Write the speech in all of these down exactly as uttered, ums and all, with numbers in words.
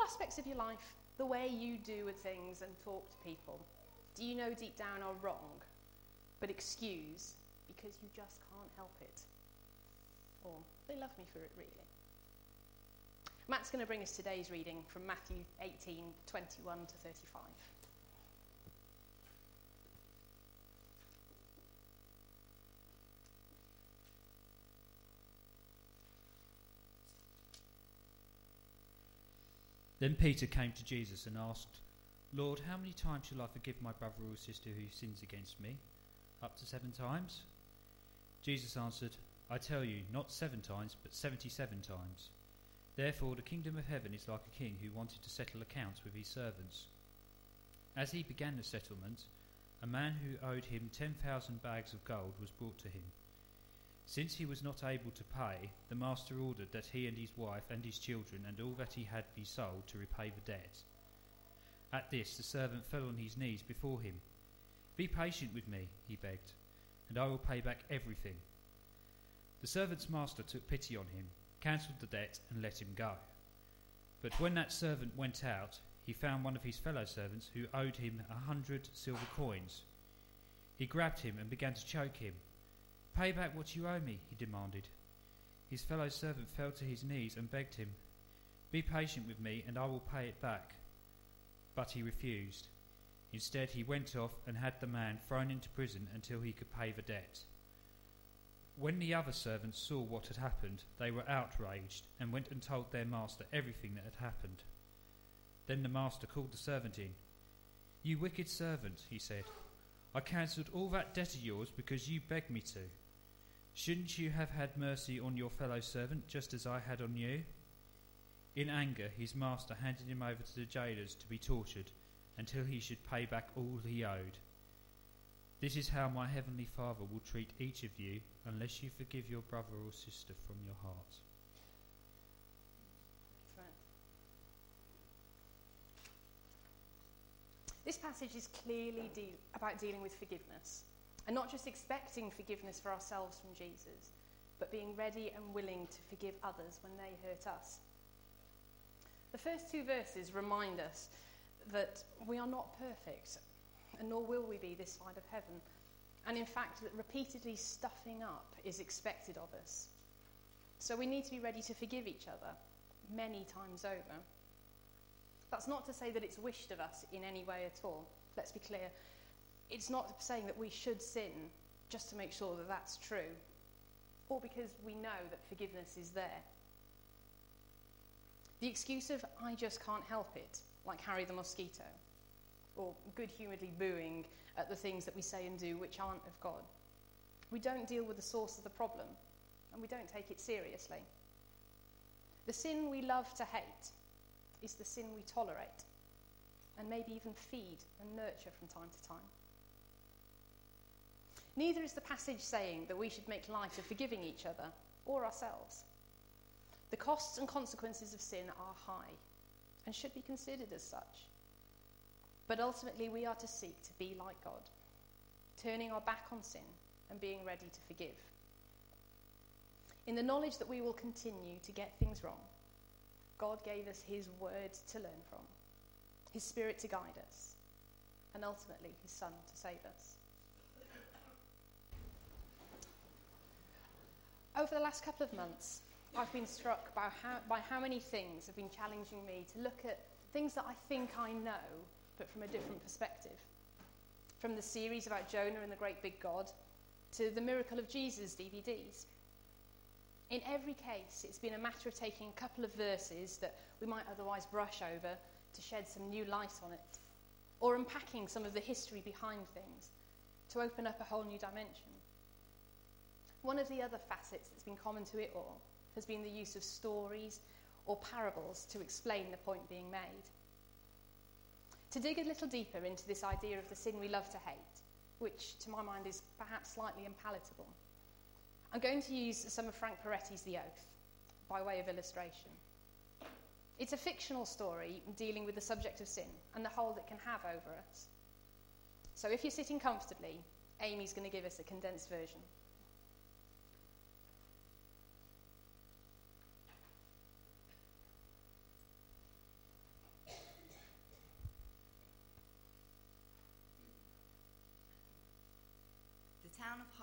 aspects of your life, the way you do with things and talk to people, do you know deep down are wrong, but excuse because you just can't help it? Or they love me for it, really? Matt's going to bring us today's reading from Matthew eighteen, twenty-one to thirty-five. Then Peter came to Jesus and asked, Lord, how many times shall I forgive my brother or sister who sins against me? Up to seven times? Jesus answered, I tell you, not seven times, but seventy-seven times. Therefore the kingdom of heaven is like a king who wanted to settle accounts with his servants. As he began the settlement, a man who owed him ten thousand bags of gold was brought to him. Since he was not able to pay, the master ordered that he and his wife and his children and all that he had be sold to repay the debt. At this the servant fell on his knees before him. Be patient with me, he begged, and I will pay back everything. The servant's master took pity on him, cancelled the debt and let him go. But when that servant went out, he found one of his fellow servants who owed him a hundred silver coins. He grabbed him and began to choke him. Pay back what you owe me, he demanded. His fellow servant fell to his knees and begged him, Be patient with me and I will pay it back. But he refused. Instead he went off and had the man thrown into prison until he could pay the debt. When the other servants saw what had happened, they were outraged and went and told their master everything that had happened. Then the master called the servant in. You wicked servant, he said, I cancelled all that debt of yours because you begged me to. Shouldn't you have had mercy on your fellow servant just as I had on you? In anger, his master handed him over to the jailers to be tortured until he should pay back all he owed. This is how my heavenly Father will treat each of you unless you forgive your brother or sister from your heart. This passage is clearly de- about dealing with forgiveness, and not just expecting forgiveness for ourselves from Jesus, but being ready and willing to forgive others when they hurt us. The first two verses remind us that we are not perfect, and nor will we be this side of heaven, and in fact that repeatedly stuffing up is expected of us. So we need to be ready to forgive each other many times over. That's not to say that it's wished of us in any way at all. Let's be clear. It's not saying that we should sin just to make sure that that's true, or because we know that forgiveness is there. The excuse of, I just can't help it, like Harry the mosquito, or good-humouredly booing at the things that we say and do which aren't of God. We don't deal with the source of the problem, and we don't take it seriously. The sin we love to hate is the sin we tolerate, and maybe even feed and nurture from time to time. Neither is the passage saying that we should make light of forgiving each other or ourselves. The costs and consequences of sin are high and should be considered as such. But ultimately we are to seek to be like God, turning our back on sin and being ready to forgive. In the knowledge that we will continue to get things wrong, God gave us his word to learn from, his Spirit to guide us, and ultimately his Son to save us. Over the last couple of months, I've been struck by how, by how many things have been challenging me to look at things that I think I know, but from a different perspective. From the series about Jonah and the Great Big God, to the Miracle of Jesus D V Ds. In every case, it's been a matter of taking a couple of verses that we might otherwise brush over to shed some new light on it, or unpacking some of the history behind things to open up a whole new dimension. One of the other facets that's been common to it all has been the use of stories or parables to explain the point being made. To dig a little deeper into this idea of the sin we love to hate, which to my mind is perhaps slightly unpalatable, I'm going to use some of Frank Peretti's The Oath by way of illustration. It's a fictional story dealing with the subject of sin and the hold it can have over us. So if you're sitting comfortably, Amy's going to give us a condensed version.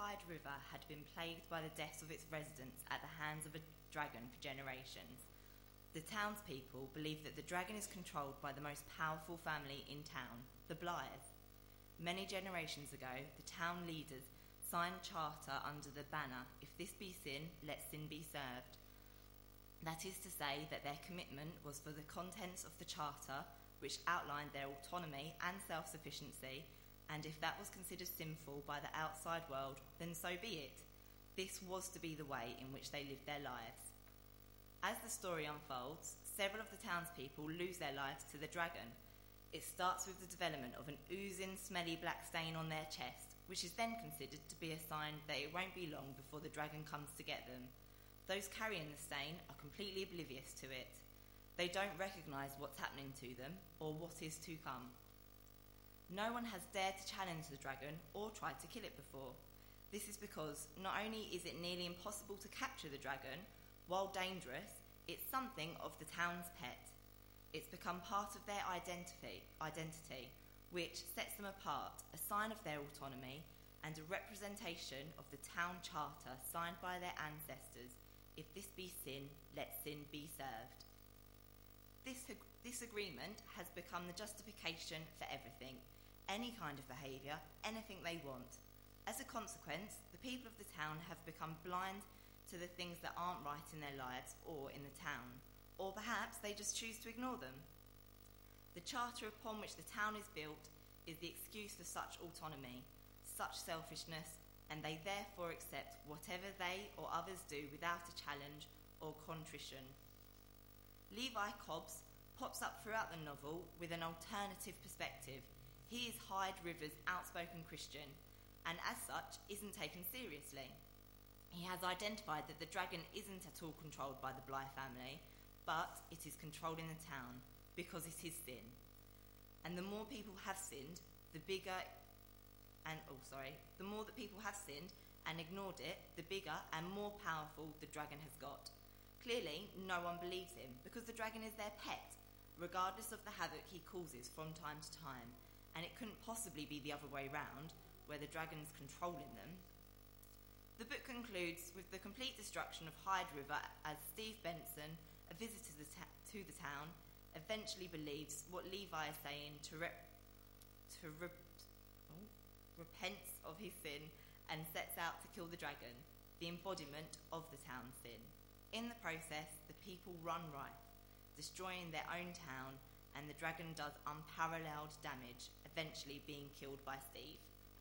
Hyde River had been plagued by the deaths of its residents at the hands of a dragon for generations. The townspeople believe that the dragon is controlled by the most powerful family in town, the Blythes. Many generations ago, the town leaders signed charter under the banner, "If this be sin, let sin be served." That is to say that their commitment was for the contents of the charter, which outlined their autonomy and self-sufficiency, and if that was considered sinful by the outside world, then so be it. This was to be the way in which they lived their lives. As the story unfolds, several of the townspeople lose their lives to the dragon. It starts with the development of an oozing, smelly black stain on their chest, which is then considered to be a sign that it won't be long before the dragon comes to get them. Those carrying the stain are completely oblivious to it. They don't recognise what's happening to them or what is to come. No one has dared to challenge the dragon or tried to kill it before. This is because not only is it nearly impossible to capture the dragon, while dangerous, it's something of the town's pet. It's become part of their identity, identity, which sets them apart, a sign of their autonomy and a representation of the town charter signed by their ancestors. If this be sin, let sin be served. This, this agreement has become the justification for everything, any kind of behaviour, anything they want. As a consequence, the people of the town have become blind to the things that aren't right in their lives or in the town, or perhaps they just choose to ignore them. The charter upon which the town is built is the excuse for such autonomy, such selfishness, and they therefore accept whatever they or others do without a challenge or contrition. Levi Cobbs pops up throughout the novel with an alternative perspective. He is Hyde River's outspoken Christian, and as such isn't taken seriously. He has identified that the dragon isn't at all controlled by the Blythe family, but it is controlling the town, because it is sin. And the more people have sinned, the bigger, and oh sorry, the more that people have sinned and ignored it, the bigger and more powerful the dragon has got. Clearly, no one believes him, because the dragon is their pet, regardless of the havoc he causes from time to time, and it couldn't possibly be the other way round, where the dragon's controlling them. The book concludes with the complete destruction of Hyde River as Steve Benson, a visitor to the, ta- to the town, eventually believes what Levi is saying to, rep- to re- oh, repents of his sin and sets out to kill the dragon, the embodiment of the town's sin. In the process, the people run rife, destroying their own town, and the dragon does unparalleled damage, eventually being killed by Steve.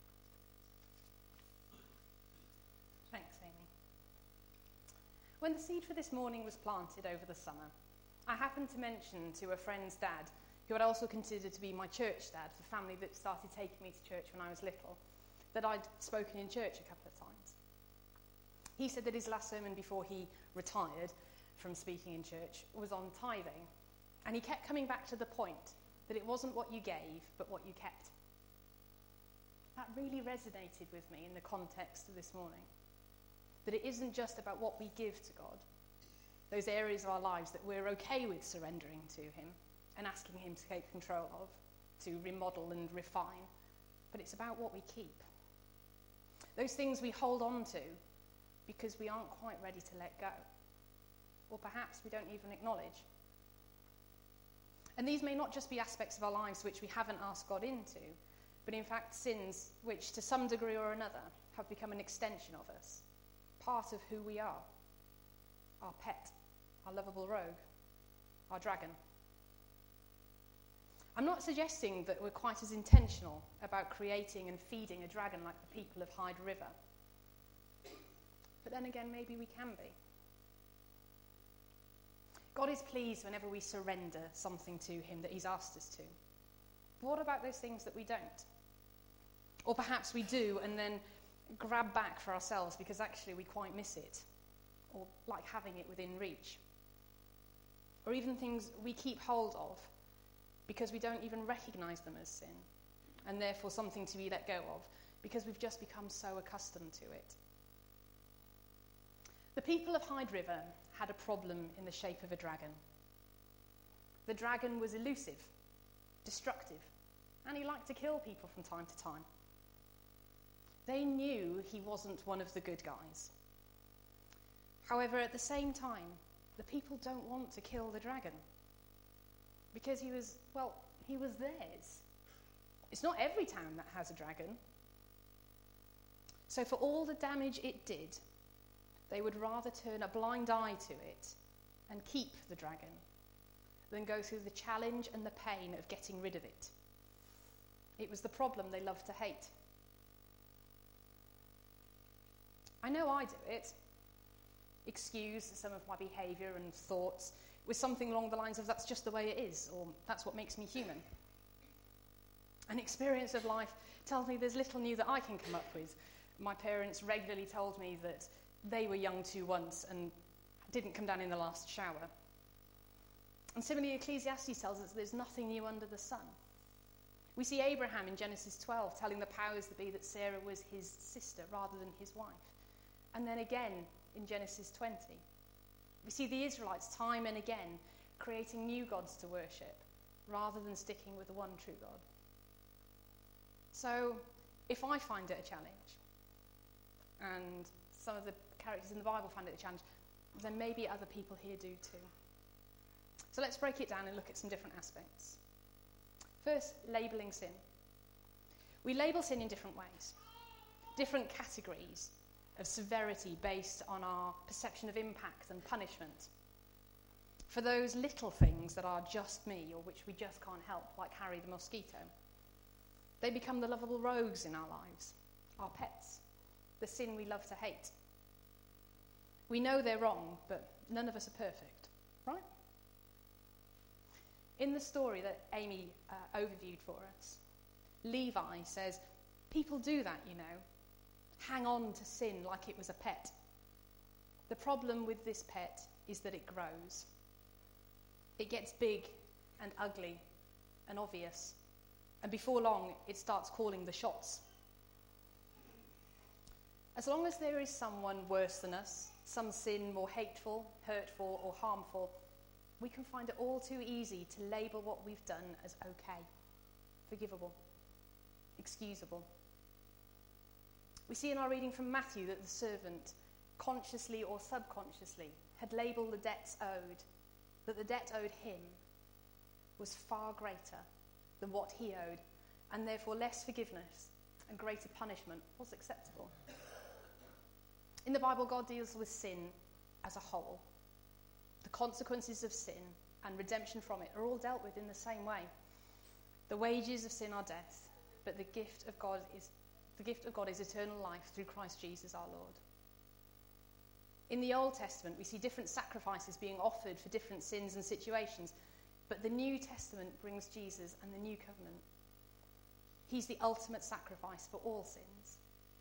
Thanks, Amy. When the seed for this morning was planted over the summer, I happened to mention to a friend's dad, who I'd also considered to be my church dad, the family that started taking me to church when I was little, that I'd spoken in church a couple of times. He said that his last sermon before he retired from speaking in church was on tithing, and he kept coming back to the point that it wasn't what you gave, but what you kept. That really resonated with me in the context of this morning. That it isn't just about what we give to God, those areas of our lives that we're okay with surrendering to him and asking him to take control of, to remodel and refine, but it's about what we keep. Those things we hold on to because we aren't quite ready to let go, or perhaps we don't even acknowledge. And these may not just be aspects of our lives which we haven't asked God into, but in fact sins which to some degree or another have become an extension of us, part of who we are, our pet, our lovable rogue, our dragon. I'm not suggesting that we're quite as intentional about creating and feeding a dragon like the people of Hyde River. But then again, maybe we can be. God is pleased whenever we surrender something to him that he's asked us to. But what about those things that we don't? Or perhaps we do and then grab back for ourselves because actually we quite miss it, or like having it within reach. Or even things we keep hold of because we don't even recognise them as sin, and therefore something to be let go of because we've just become so accustomed to it. The people of Hyde River had a problem in the shape of a dragon. The dragon was elusive, destructive, and he liked to kill people from time to time. They knew he wasn't one of the good guys. However, at the same time, the people don't want to kill the dragon because he was, well, he was theirs. It's not every town that has a dragon. So for all the damage it did, they would rather turn a blind eye to it and keep the dragon than go through the challenge and the pain of getting rid of it. It was the problem they loved to hate. I know I do it. Excuse some of my behaviour and thoughts with something along the lines of that's just the way it is, or that's what makes me human. An experience of life tells me there's little new that I can come up with. My parents regularly told me that they were young too once and didn't come down in the last shower. And similarly, Ecclesiastes tells us there's nothing new under the sun. We see Abraham in Genesis twelve telling the powers that be that Sarah was his sister rather than his wife. And then again in Genesis twenty, we see the Israelites time and again creating new gods to worship rather than sticking with the one true God. So if I find it a challenge, and some of the characters in the Bible find it a challenge, then maybe other people here do too. So let's break it down and look at some different aspects. First, labelling sin. We label sin in different ways, different categories of severity based on our perception of impact and punishment. For those little things that are just me or which we just can't help, like Harry the mosquito, they become the lovable rogues in our lives, our pets, the sin we love to hate. We know they're wrong, but none of us are perfect, right? In the story that Amy uh, overviewed for us, Levi says, people do that, you know, hang on to sin like it was a pet. The problem with this pet is that it grows. It gets big and ugly and obvious, and before long it starts calling the shots. As long as there is someone worse than us, some sin more hateful, hurtful or harmful, we can find it all too easy to label what we've done as okay, forgivable, excusable. We see in our reading from Matthew that the servant, consciously or subconsciously, had labelled the debts owed, that the debt owed him was far greater than what he owed, and therefore less forgiveness and greater punishment was acceptable. In the Bible, God deals with sin as a whole. The consequences of sin and redemption from it are all dealt with in the same way. The wages of sin are death, but the gift of God is the gift of God is eternal life through Christ Jesus our Lord. In the Old Testament, we see different sacrifices being offered for different sins and situations, but the New Testament brings Jesus and the new covenant. He's the ultimate sacrifice for all sins.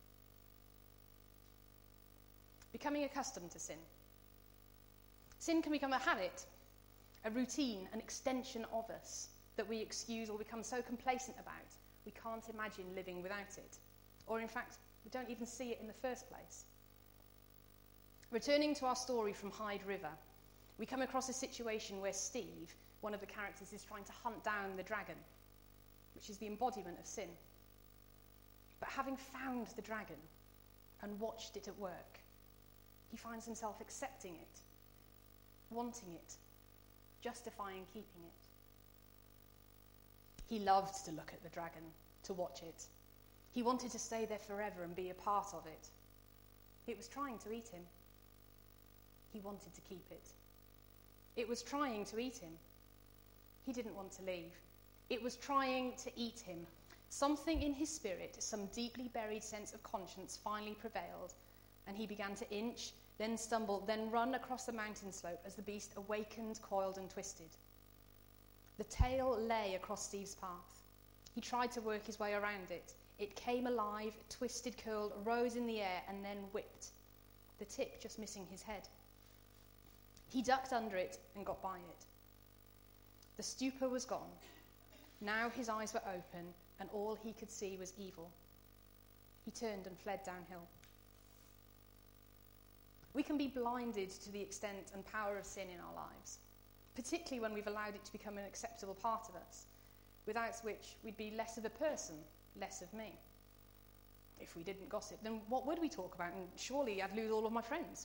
Becoming accustomed to sin. Sin can become a habit, a routine, an extension of us that we excuse or become so complacent about we can't imagine living without it. Or in fact, we don't even see it in the first place. Returning to our story from Hyde River, we come across a situation where Steve, one of the characters, is trying to hunt down the dragon, which is the embodiment of sin. But having found the dragon and watched it at work, he finds himself accepting it, wanting it, justifying keeping it. He loved to look at the dragon, to watch it. He wanted to stay there forever and be a part of it. It was trying to eat him. He wanted to keep it. It was trying to eat him. He didn't want to leave. It was trying to eat him. Something in his spirit, some deeply buried sense of conscience finally prevailed, and he began to inch, then stumble, then run across the mountain slope as the beast awakened, coiled and twisted. The tail lay across Steve's path. He tried to work his way around it. It came alive, twisted, curled, rose in the air, and then whipped, the tip just missing his head. He ducked under it and got by it. The stupor was gone. Now his eyes were open, and all he could see was evil. He turned and fled downhill. We can be blinded to the extent and power of sin in our lives, particularly when we've allowed it to become an acceptable part of us, without which we'd be less of a person, less of me. If we didn't gossip, then what would we talk about? And surely I'd lose all of my friends.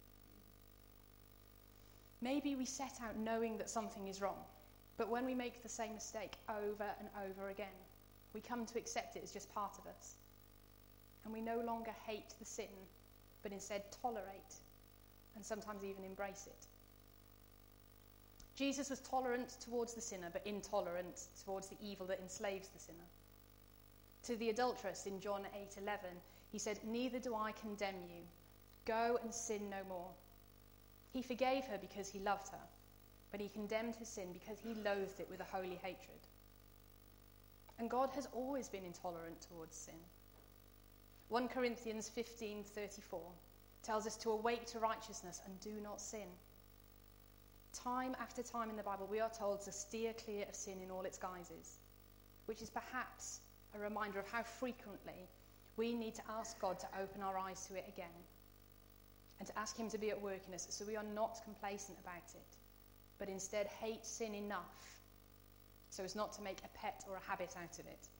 Maybe we set out knowing that something is wrong, but when we make the same mistake over and over again, we come to accept it as just part of us. And we no longer hate the sin, but instead tolerate and sometimes even embrace it. Jesus was tolerant towards the sinner, but intolerant towards the evil that enslaves the sinner. To the adulteress in John eight eleven, he said, "Neither do I condemn you. Go and sin no more." He forgave her because he loved her, but he condemned her sin because he loathed it with a holy hatred. And God has always been intolerant towards sin. First Corinthians fifteen thirty-four tells us to awake to righteousness and do not sin. Time after time in the Bible, we are told to steer clear of sin in all its guises, which is perhaps a reminder of how frequently we need to ask God to open our eyes to it again and to ask him to be at work in us so we are not complacent about it, but instead hate sin enough so as not to make a pet or a habit out of it.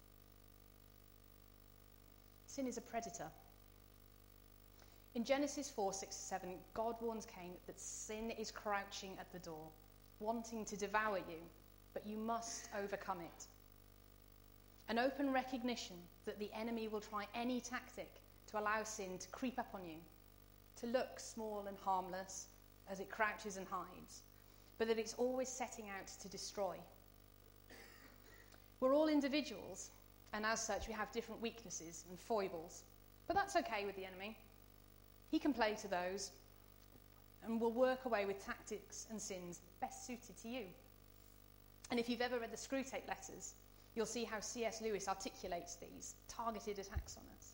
Sin is a predator. In Genesis four, six, seven, God warns Cain that sin is crouching at the door, wanting to devour you, but you must overcome it. An open recognition that the enemy will try any tactic to allow sin to creep up on you, to look small and harmless as it crouches and hides, but that it's always setting out to destroy. We're all individuals, and as such we have different weaknesses and foibles, but that's okay with the enemy. He can play to those and will work away with tactics and sins best suited to you. And if you've ever read the Screwtape Letters, you'll see how C S Lewis articulates these targeted attacks on us.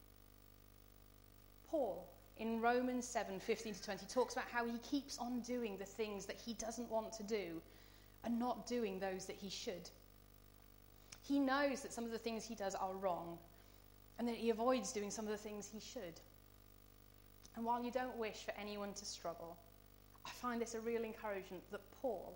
Paul, in Romans seven, fifteen to twenty, talks about how he keeps on doing the things that he doesn't want to do and not doing those that he should. He knows that some of the things he does are wrong and that he avoids doing some of the things he should. And while you don't wish for anyone to struggle, I find this a real encouragement that Paul,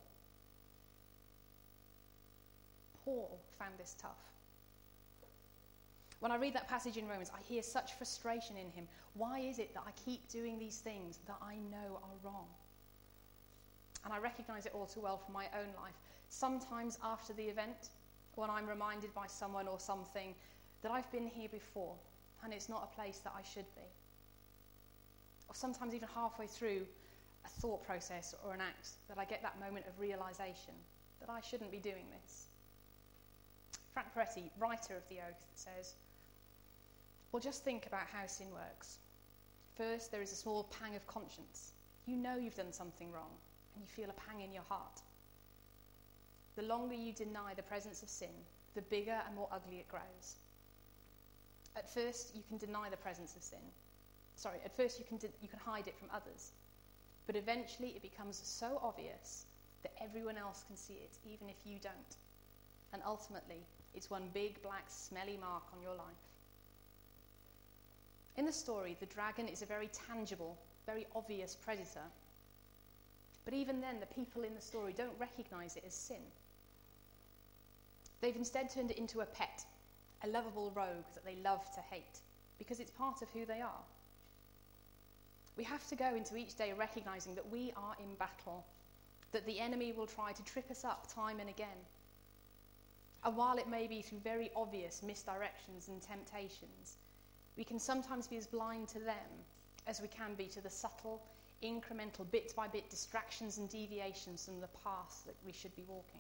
Paul found this tough. When I read that passage in Romans, I hear such frustration in him. Why is it that I keep doing these things that I know are wrong? And I recognise it all too well from my own life. Sometimes after the event, when I'm reminded by someone or something that I've been here before and it's not a place that I should be. Or sometimes even halfway through a thought process or an act that I get that moment of realisation that I shouldn't be doing this. Frank Peretti, writer of The Oath, says, well, just think about how sin works. First, there is a small pang of conscience. You know you've done something wrong, and you feel a pang in your heart. The longer you deny the presence of sin, the bigger and more ugly it grows. At first, you can deny the presence of sin. Sorry, at first you can de- you can hide it from others. But eventually it becomes so obvious that everyone else can see it, even if you don't. And ultimately, it's one big, black, smelly mark on your life. In the story, the dragon is a very tangible, very obvious predator. But even then, the people in the story don't recognise it as sin. They've instead turned it into a pet, a lovable rogue that they love to hate, because it's part of who they are. We have to go into each day recognising that we are in battle, that the enemy will try to trip us up time and again. And while it may be through very obvious misdirections and temptations, we can sometimes be as blind to them as we can be to the subtle, incremental, bit-by-bit distractions and deviations from the path that we should be walking.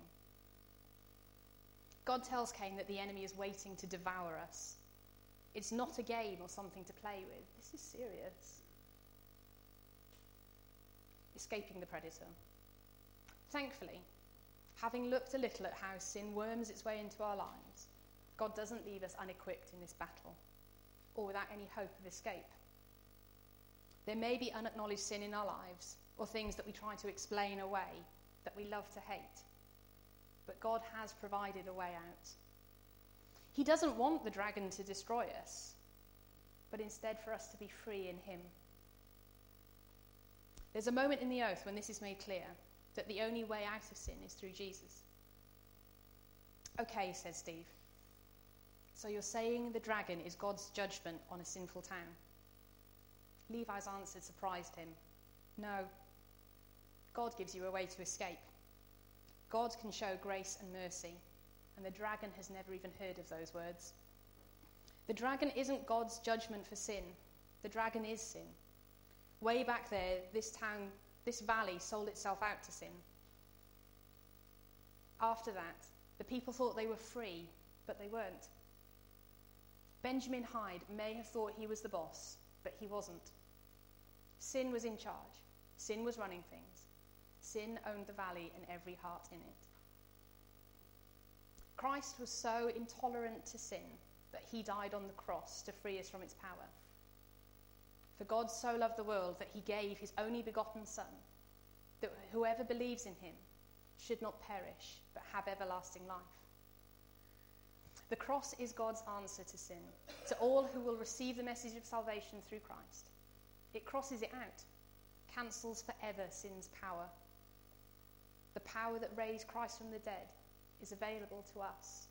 God tells Cain that the enemy is waiting to devour us. It's not a game or something to play with. This is serious. Escaping the predator. Thankfully, having looked a little at how sin worms its way into our lives, God doesn't leave us unequipped in this battle, or without any hope of escape. There may be unacknowledged sin in our lives, or things that we try to explain away, that we love to hate. But God has provided a way out. He doesn't want the dragon to destroy us, but instead for us to be free in him. There's a moment in the Oath when this is made clear, that the only way out of sin is through Jesus. Okay, says Steve. So you're saying the dragon is God's judgment on a sinful town? Levi's answer surprised him. No. God gives you a way to escape. God can show grace and mercy, and the dragon has never even heard of those words. The dragon isn't God's judgment for sin. The dragon is sin. Way back there, this town, this valley sold itself out to sin. After that, the people thought they were free, but they weren't. Benjamin Hyde may have thought he was the boss, but he wasn't. Sin was in charge. Sin was running things. Sin owned the valley and every heart in it. Christ was so intolerant to sin that he died on the cross to free us from its power. For God so loved the world that he gave his only begotten Son, that whoever believes in him should not perish, but have everlasting life. The cross is God's answer to sin, to all who will receive the message of salvation through Christ. It crosses it out, cancels forever sin's power. The power that raised Christ from the dead is available to us.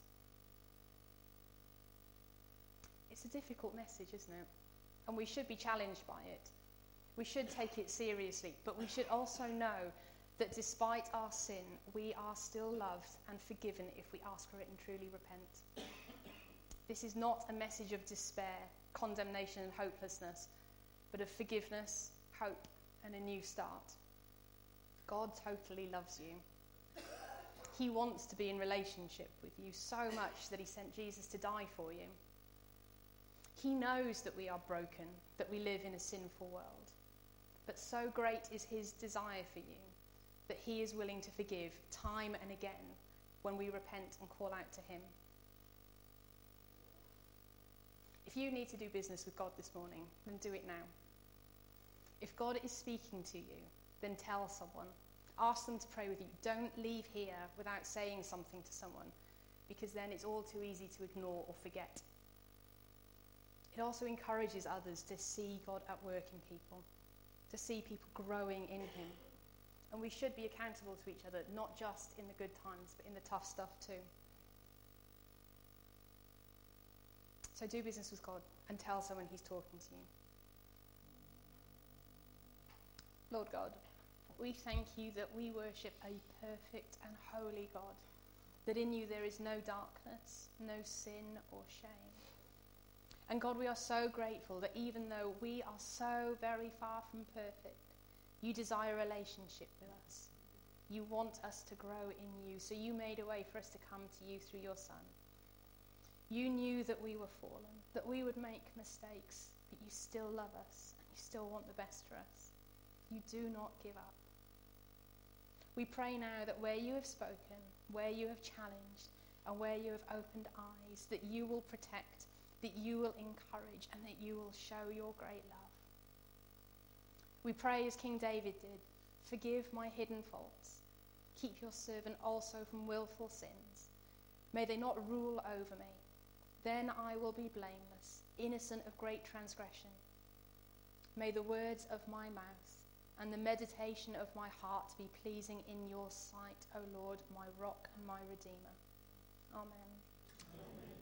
It's a difficult message, isn't it? And we should be challenged by it. We should take it seriously, but we should also know that despite our sin, we are still loved and forgiven if we ask for it and truly repent. This is not a message of despair, condemnation and hopelessness, but of forgiveness, hope, and a new start. God totally loves you. He wants to be in relationship with you so much that he sent Jesus to die for you. He knows that we are broken, that we live in a sinful world. But so great is his desire for you that he is willing to forgive time and again when we repent and call out to him. If you need to do business with God this morning, then do it now. If God is speaking to you, then tell someone. Ask them to pray with you. Don't leave here without saying something to someone, because then it's all too easy to ignore or forget. It also encourages others to see God at work in people, to see people growing in him. And we should be accountable to each other, not just in the good times, but in the tough stuff too. So do business with God and tell someone he's talking to you. Lord God, we thank you that we worship a perfect and holy God, that in you there is no darkness, no sin or shame. And God, we are so grateful that even though we are so very far from perfect, you desire a relationship with us. You want us to grow in you, so you made a way for us to come to you through your Son. You knew that we were fallen, that we would make mistakes, but you still love us and you still want the best for us. You do not give up. We pray now that where you have spoken, where you have challenged, and where you have opened eyes, that you will protect, that you will encourage, and that you will show your great love. We pray as King David did, forgive my hidden faults. Keep your servant also from willful sins. May they not rule over me. Then I will be blameless, innocent of great transgression. May the words of my mouth and the meditation of my heart be pleasing in your sight, O Lord, my rock and my redeemer. Amen.